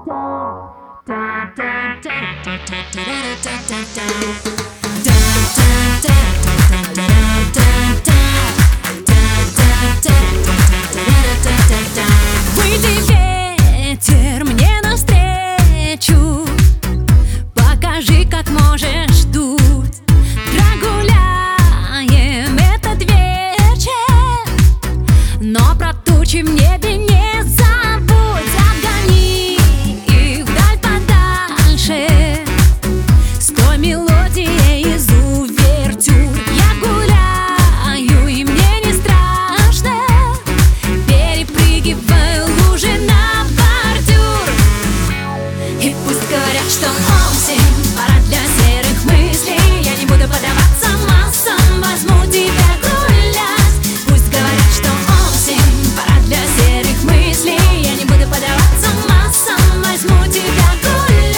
Выйди, ветер, мне навстречу, покажи, как можешь дуть. Прогуляем этот вечер, но про тучи в небе не забудь. Отгони их вдаль подальше с той мелодией из увертюр. Я гуляю, и мне не страшно, перепрыгиваю лужи на бордюр. И пусть говорят, что осень, пора для серых мыслей, я не буду поддаваться массам, возьму тебя гулять. Пусть говорят, что осень, пора для серых мыслей, я не буду поддаваться массам, возьму тебя гулять.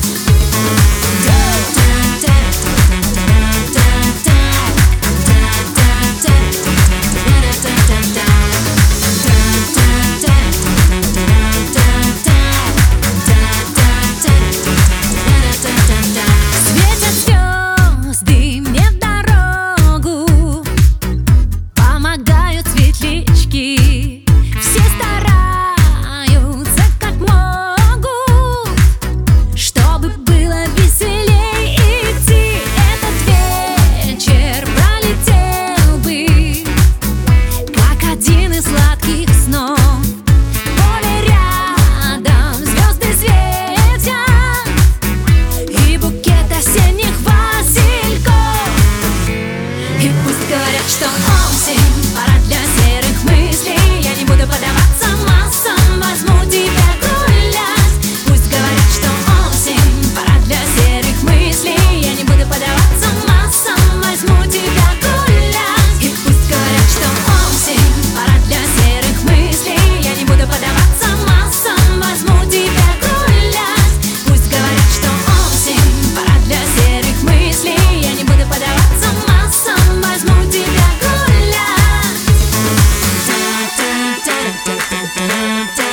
Светят звезды мне в дорогу, помогают светлячки. Все стараются как могут, чтобы было веселей идти. Этот вечер пролетел бы, как один из сладких снов. Поле рядом, звезды светят, и букет осенних васильков. И пусть говорят, что осень, пора для серых мыслей, я не буду поддаваться массам, возьму тебя гулять. Пусть говорят, что осень, пора для серых мыслей, я не буду поддаваться массам, возьму тебя гулять. И пусть говорят, что осень, пора для серых мыслей, я не буду поддаваться массам, возьму тебя гулять. Пусть говорят, что осень, пора для серых мыслей, я не буду поддаваться массам, возьму тебя гулять.